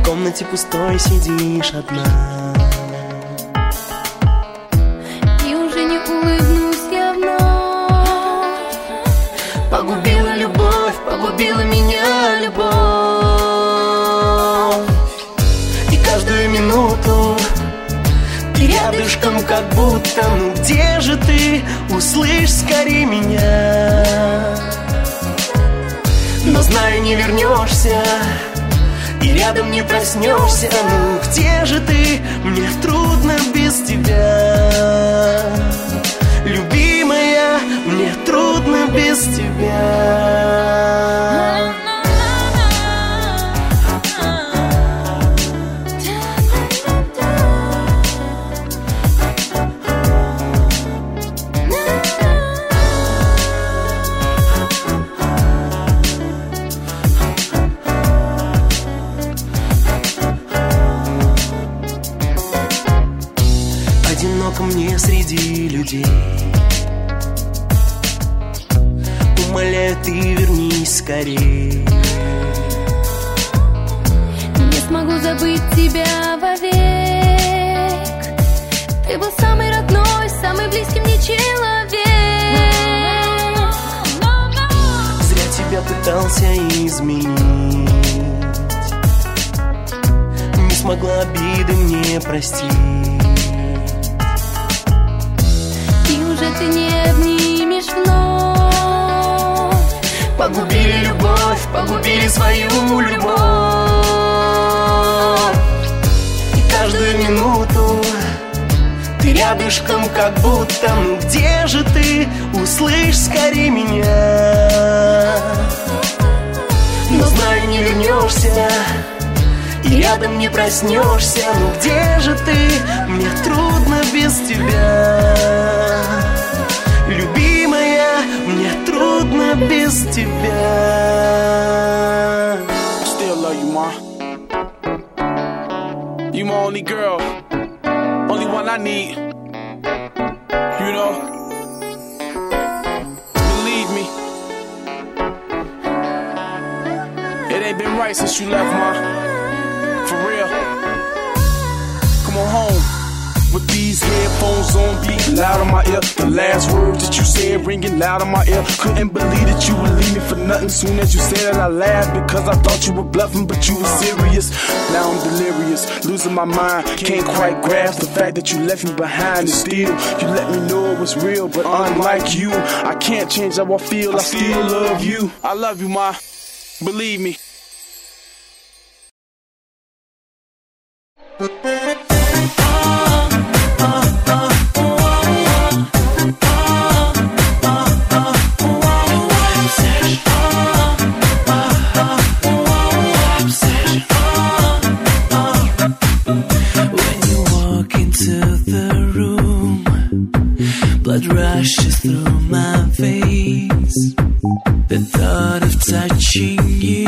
В комнате пустой сидишь одна. И уже не улыбнусь я вновь. Погубила любовь, погубила меня любовь. И каждую минуту ты рядышком, как будто, ну где же ты? Услышь скорее меня. Но знаю, не вернешься и рядом не проснешься. Ну где же ты? Мне трудно без тебя. Любимая, мне трудно без тебя. Одиноко мне среди людей. Умоляю, ты вернись скорее. Не смогу забыть тебя вовек. Ты был самый родной, самый близкий мне человек. Зря тебя пытался изменить. Не смогла обиды мне простить. Уже ты не обнимешь вновь. Погубили любовь, погубили свою любовь. И каждую минуту ты рядышком, как будто, ну где же ты? Услышь скорее меня. Но знаю, не вернешься и рядом не проснешься. Ну где же ты? Мне трудно без тебя. Любимая, мне трудно без тебя. Still love you, ma. You my only girl, only one I need. You know, believe me, it ain't been right since you left, ma. For real. Come on home. With these headphones on, beat loud in my ear. The last words that you said ringing loud in my ear. Couldn't believe that you would leave me for nothing. Soon as you said it, I laughed because I thought you were bluffing, but you were serious. Now I'm delirious, losing my mind. Can't quite grasp the fact that you left me behind. And still, you let me know it was real. But unlike you, I can't change how I feel. I still love you. I love you, ma. Believe me. Blood rushes through my veins. The thought of touching you